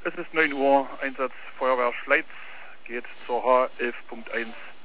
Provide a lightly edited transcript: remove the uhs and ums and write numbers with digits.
Es ist 9 Uhr, Einsatz Feuerwehr Schleiz, geht zur H11.1